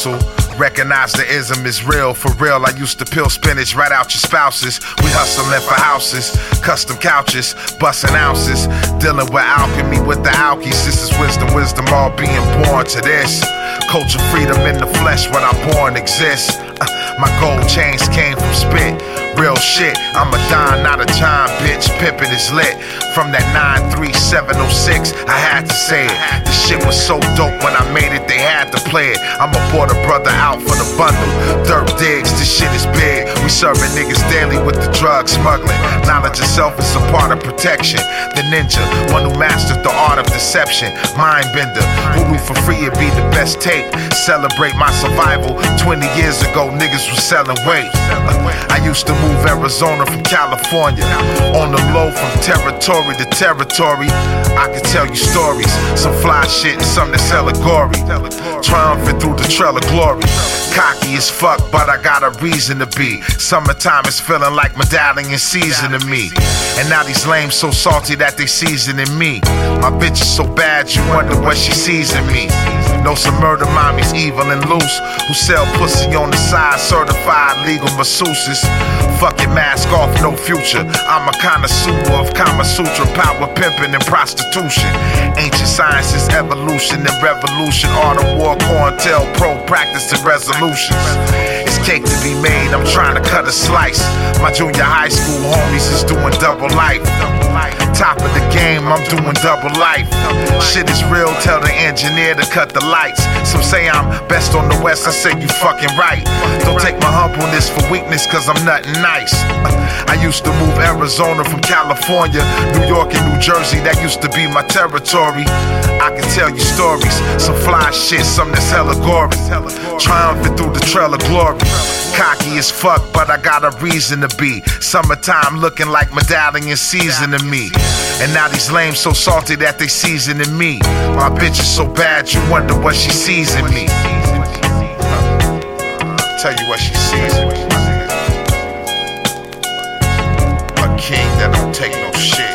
hustle. Recognize the ism is real, for real. I used to peel spinach right out your spouses. We hustling for houses, custom couches, busting ounces. Dealing with alchemy with the alkies. This is wisdom, all being born to this. Culture freedom in the flesh when I'm born exists. My gold chains came from spit. Real shit, I'm a Don, not a John, bitch. Pimpin' is lit. From that 93706, I had to say it. The shit was so dope when I made it, they had to play it. I'ma bought a brother out for the bundle. Dirt digs, this shit is big. We serving niggas daily with the drug smuggling. Knowledge itself is a part of protection. The ninja, one who mastered the art of deception. Mind bender, who we for free, it'd be the best tape. Celebrate my survival. 20 years ago, niggas was selling weight. I used to move Arizona from California. On the low from territory to territory. I could tell you stories, some fly shit and some that's allegory. Triumphant through the trail of glory. Cocky as fuck, but I got a reason to be. Summertime is feeling like medallion season to me. And now these lames so salty that they seasoning me. My bitch is so bad you wonder what she sees in me. Know some murder mommies evil and loose, who sell pussy on the side, certified legal masseuses. Fucking mask off, no future. I'm a connoisseur of Kama Sutra, power pimping and prostitution. Ancient sciences, evolution and revolution. Art of war, COINTEL pro, practice and resolutions. It's cake to be made, I'm trying to cut a slice. My junior high school homies is doing double life. Top of the game, I'm doing double life. Shit is real, tell the engineer to cut the lights. Some say I'm best on the west, I say you fucking right. Don't take my humbleness for weakness, cause I'm nothing nice. I used to move Arizona from California, New York and New Jersey, that used to be my territory. I can tell you stories, some fly shit, some that's hella gory. Triumphant through the trail of glory. Cocky as fuck, but I got a reason to be. Summertime looking like medallion season to me. And now these lames so salty that they seasoning me. My bitch is so bad you wonder what she sees in me. Tell you what she sees in me. A king that don't take no shit.